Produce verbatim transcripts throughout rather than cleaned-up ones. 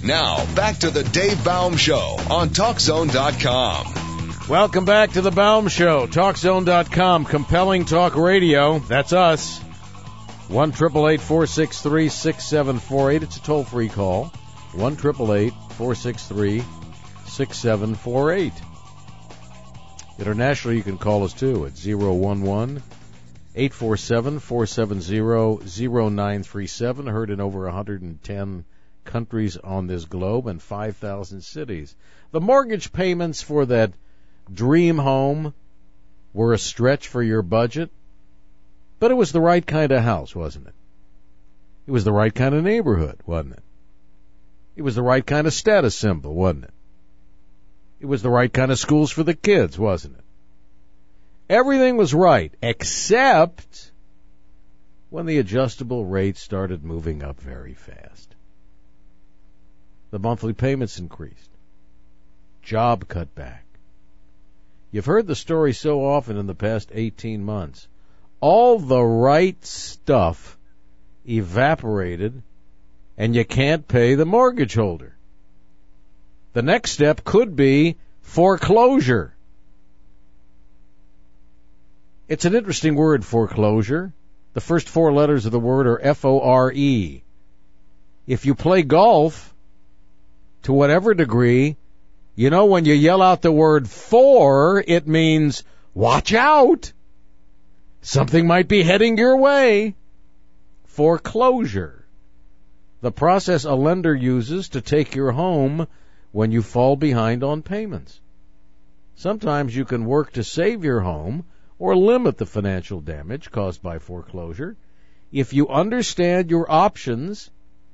Now, back to the Dave Baum Show on Talk Zone dot com. Welcome back to the Baum Show, Talk Zone dot com, compelling talk radio. That's us. one eight eight eight, four six three, six seven four eight. It's a toll-free call. one eight eight eight, four six three, six seven four eight. Internationally, you can call us, too, at zero one one, eight four seven, four seven zero, zero nine three seven. Heard in over one hundred ten countries on this globe and five thousand cities. The mortgage payments for that dream home were a stretch for your budget, but it was the right kind of house, wasn't it? It was the right kind of neighborhood, wasn't it? It was the right kind of status symbol, wasn't it? It was the right kind of schools for the kids, wasn't it? Everything was right, except when the adjustable rate started moving up very fast. The monthly payments increased. Job cut back. You've heard the story so often in the past eighteen months. All the right stuff evaporated, and you can't pay the mortgage holder. The next step could be foreclosure. It's an interesting word, foreclosure. The first four letters of the word are F O R E. If you play golf, to whatever degree, you know when you yell out the word for, it means watch out. Something might be heading your way. Foreclosure. The process a lender uses to take your home when you fall behind on payments. Sometimes you can work to save your home or limit the financial damage caused by foreclosure if you understand your options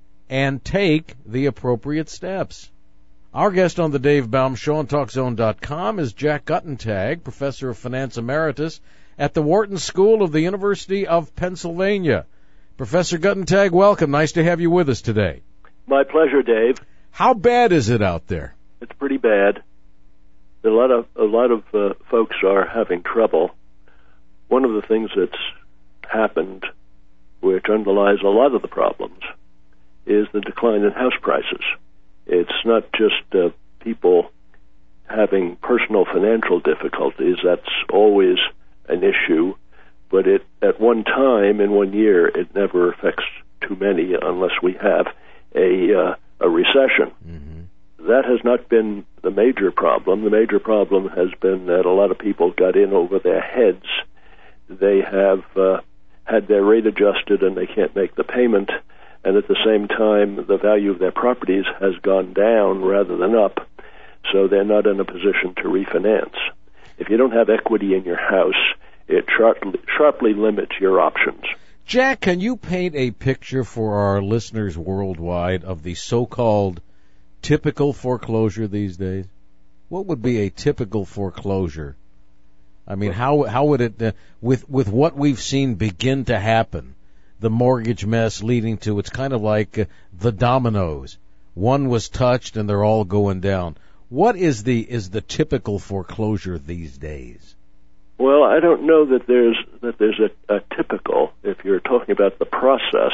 and take the appropriate steps. Our guest on the Dave Baum Show on Talk Zone dot com is Jack Guttentag, Professor of Finance Emeritus at the Wharton School of the University of Pennsylvania. Professor Guttentag, welcome. Nice to have you with us today. My pleasure, Dave. How bad is it out there? It's pretty bad. A lot of a lot of uh, folks are having trouble. One of the things that's happened, which underlies a lot of the problems, is the decline in house prices. It's not just uh, people having personal financial difficulties. That's always an issue. But it, at one time, in one year, it never affects too many unless we have a, uh, a recession. Mm-hmm. That has not been the major problem. The major problem has been that a lot of people got in over their heads. They have uh, had their rate adjusted and they can't make the payment. And at the same time, the value of their properties has gone down rather than up, so they're not in a position to refinance. If you don't have equity in your house, it sharply, sharply limits your options. Jack, can you paint a picture for our listeners worldwide of the so-called typical foreclosure these days? What would be a typical foreclosure? I mean, how how would it, uh, with with what we've seen begin to happen, the mortgage mess leading to, it's kind of like uh, the dominoes. One was touched and they're all going down. What is the is the typical foreclosure these days? Well, I don't know that there's that there's a, a typical. If you're talking about the process,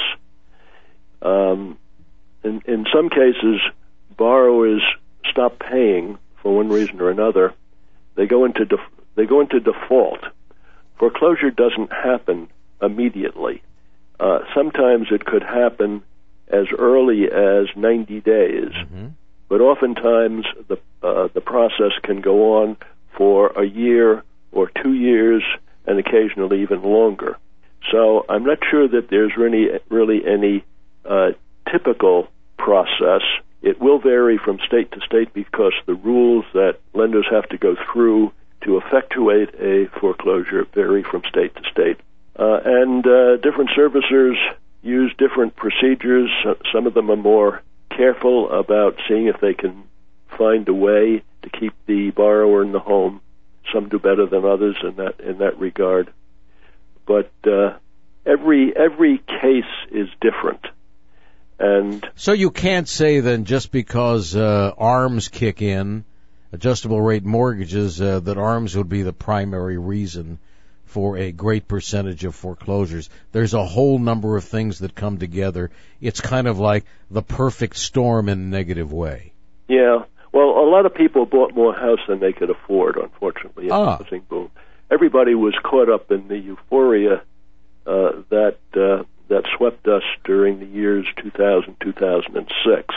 um, in in some cases, borrowers stop paying for one reason or another. They go into def- they go into default. Foreclosure doesn't happen immediately. Uh, sometimes it could happen as early as ninety days, mm-hmm. but oftentimes the uh, the process can go on for a year or two years, and occasionally even longer. So I'm not sure that there's really really any uh, typical process. It will vary from state to state because the rules that lenders have to go through to effectuate a foreclosure vary from state to state. Uh, and uh, different servicers use different procedures. Some of them are more careful about seeing if they can find a way to keep the borrower in the home. Some do better than others in that in that regard. But uh, every every case is different. And so you can't say then just because uh, ARMs kick in, adjustable rate mortgages, uh, that ARMs would be the primary reason for a great percentage of foreclosures. There's a whole number of things that come together. It's kind of like the perfect storm in a negative way. Yeah. Well, a lot of people bought more house than they could afford, unfortunately, in Ah. the housing boom. Everybody was caught up in the euphoria uh, that uh, that swept us during the years two thousand, two thousand six.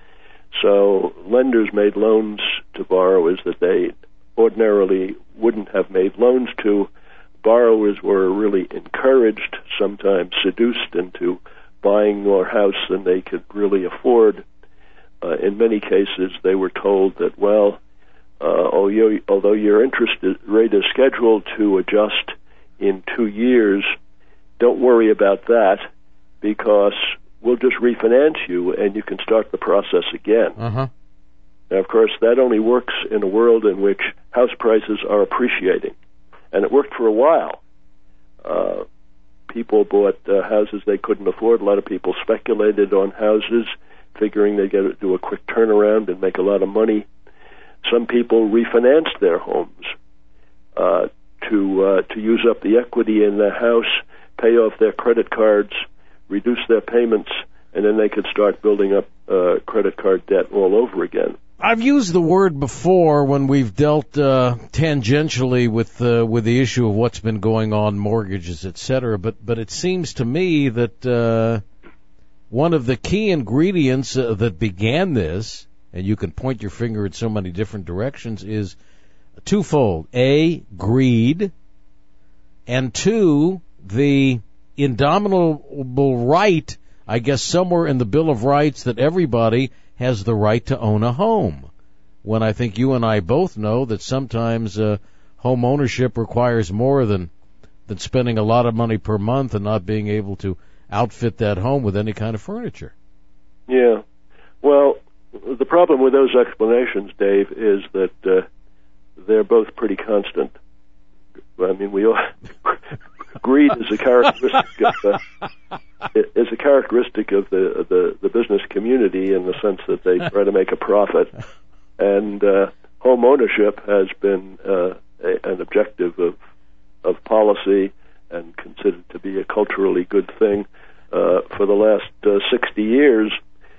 So lenders made loans to borrowers that they ordinarily wouldn't have made loans to. Borrowers were really encouraged, sometimes seduced into buying more house than they could really afford. Uh, in many cases, they were told that, well, uh, although your interest rate is scheduled to adjust in two years, don't worry about that because we'll just refinance you and you can start the process again. Uh-huh. Now, of course, that only works in a world in which house prices are appreciating. And it worked for a while. Uh, people bought uh, houses they couldn't afford. A lot of people speculated on houses, figuring they'd get to do a quick turnaround and make a lot of money. Some people refinanced their homes uh, to uh, to use up the equity in the house, pay off their credit cards, reduce their payments, and then they could start building up uh, credit card debt all over again. I've used the word before when we've dealt uh, tangentially with uh, with the issue of what's been going on, mortgages, et cetera. But but it seems to me that uh, one of the key ingredients uh, that began this, and you can point your finger in so many different directions, is twofold: A, greed, and two, the indomitable right, I guess somewhere in the Bill of Rights, that everybody has the right to own a home, when I think you and I both know that sometimes uh, home ownership requires more than than spending a lot of money per month and not being able to outfit that home with any kind of furniture. Yeah. Well, the problem with those explanations, Dave, is that uh, they're both pretty constant. I mean, we all greed is a characteristic of uh, is a characteristic of the, of the the business community in the sense that they try to make a profit, and uh, home ownership has been uh, a, an objective of of policy and considered to be a culturally good thing uh, for the last uh, sixty years.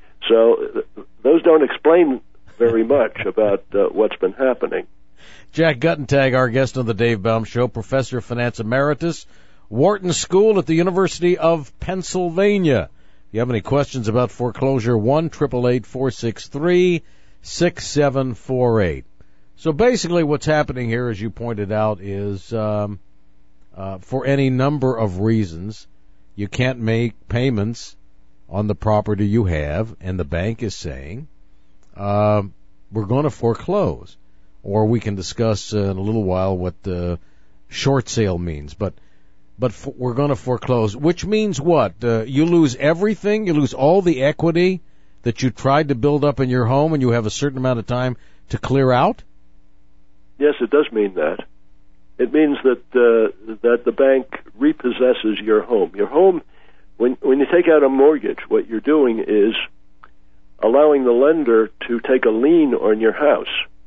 So th- those don't explain very much about uh, what's been happening. Jack Guttentag, our guest on the Dave Baum Show, Professor of Finance Emeritus, Wharton School at the University of Pennsylvania. If you have any questions about foreclosure, one eight eight eight, four six three, six seven four eight. So basically what's happening here, as you pointed out, is um, uh, for any number of reasons, you can't make payments on the property you have, and the bank is saying, uh, we're going to foreclose. Or we can discuss uh, in a little while what the short sale means. But but f- we're going to foreclose, which means what? Uh, you lose everything? You lose all the equity that you tried to build up in your home, and you have a certain amount of time to clear out? Yes, it does mean that. It means that uh, that the bank repossesses your home. Your home, when when you take out a mortgage, what you're doing is allowing the lender to take a lien on your house.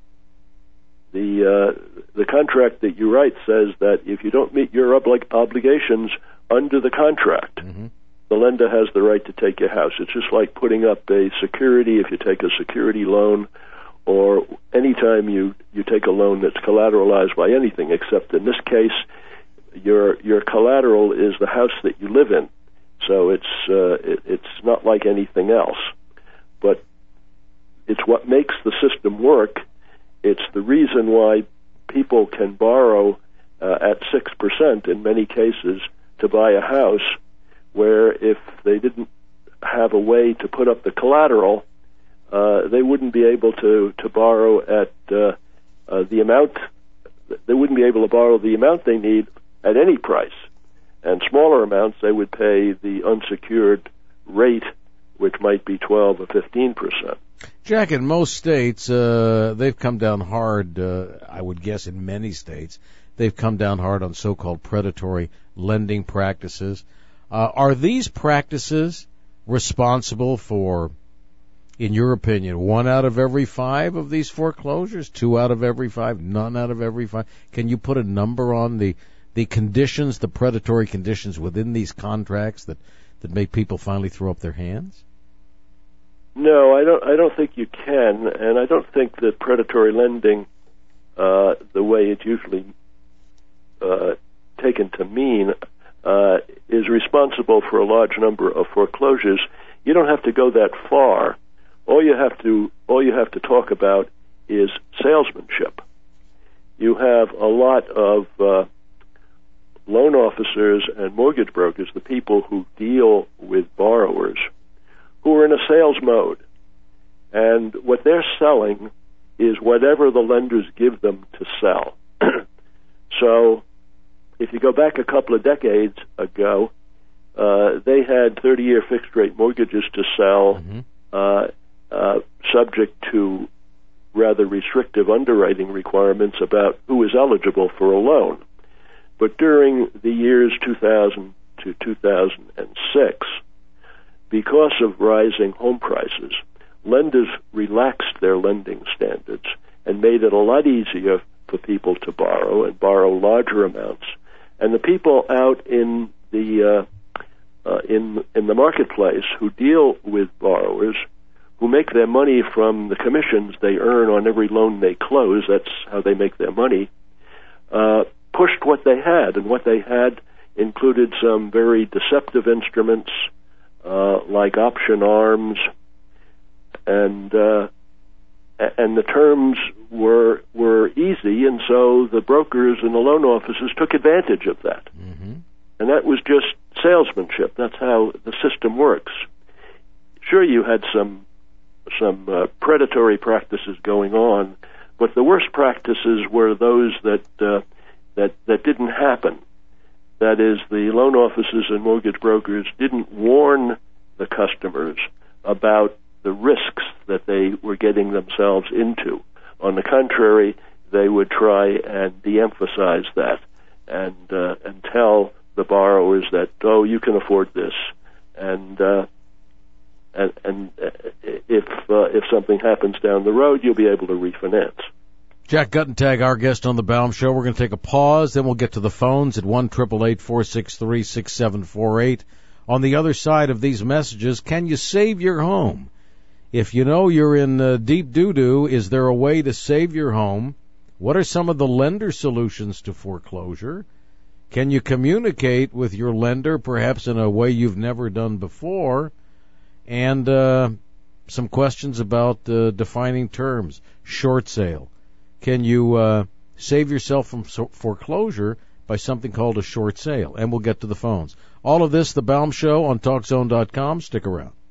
The uh, the contract that you write says that if you don't meet your obli- obligations under the contract, mm-hmm. the lender has the right to take your house. It's just like putting up a security if you take a security loan, or any time you, you take a loan that's collateralized by anything, except in this case, your your collateral is the house that you live in. So it's uh, it, it's not like anything else, but it's what makes the system work. It's the reason why people can borrow uh, at six percent in many cases to buy a house, where if they didn't have a way to put up the collateral, uh, they wouldn't be able to, to borrow at uh, uh, the amount, they wouldn't be able to borrow the amount they need at any price. And smaller amounts, they would pay the unsecured rate, which might be twelve or fifteen percent. Jack, in most states, uh, they've come down hard, uh, I would guess in many states, they've come down hard on so-called predatory lending practices. Uh, are these practices responsible for, in your opinion, one out of every five of these foreclosures, two out of every five, none out of every five? Can you put a number on the, the conditions, the predatory conditions within these contracts that, that make people finally throw up their hands? No, I don't. I don't think you can, and I don't think that predatory lending, uh, the way it's usually uh, taken to mean, uh, is responsible for a large number of foreclosures. You don't have to go that far. All you have to all you have to talk about is salesmanship. You have a lot of uh, loan officers and mortgage brokers, the people who deal with borrowers, who are in a sales mode. And what they're selling is whatever the lenders give them to sell. So if you go back a couple of decades ago, uh, they had thirty-year fixed-rate mortgages to sell, mm-hmm. uh, uh, subject to rather restrictive underwriting requirements about who is eligible for a loan. But during the years two thousand to two thousand six, because of rising home prices, lenders relaxed their lending standards and made it a lot easier for people to borrow and borrow larger amounts. And the people out in the uh, uh, in in the marketplace who deal with borrowers, who make their money from the commissions they earn on every loan they close, that's how they make their money, uh, pushed what they had. And what they had included some very deceptive instruments, uh, like option arms, and uh, and the terms were were easy, and so the brokers and the loan offices took advantage of that. Mm-hmm. And that was just salesmanship. That's how the system works. Sure, you had some some uh, predatory practices going on, but the worst practices were those that uh, that that didn't happen. That is, the loan offices and mortgage brokers didn't warn the customers about the risks that they were getting themselves into. On the contrary, they would try and de-emphasize that and uh, and tell the borrowers that, oh, you can afford this, and uh, and, and if uh, if something happens down the road, you'll be able to refinance. Jack Guttentag, our guest on the Baum Show. We're going to take a pause, then we'll get to the phones at one eight eight eight, four six three, six seven four eight. On the other side of these messages, can you save your home? If you know you're in uh, deep doo-doo, is there a way to save your home? What are some of the lender solutions to foreclosure? Can you communicate with your lender, perhaps in a way you've never done before? And uh, some questions about uh, defining terms. Short sale. Can you uh, save yourself from so- foreclosure by something called a short sale? And we'll get to the phones. All of this, The Baum Show on Talk Zone dot com. Stick around.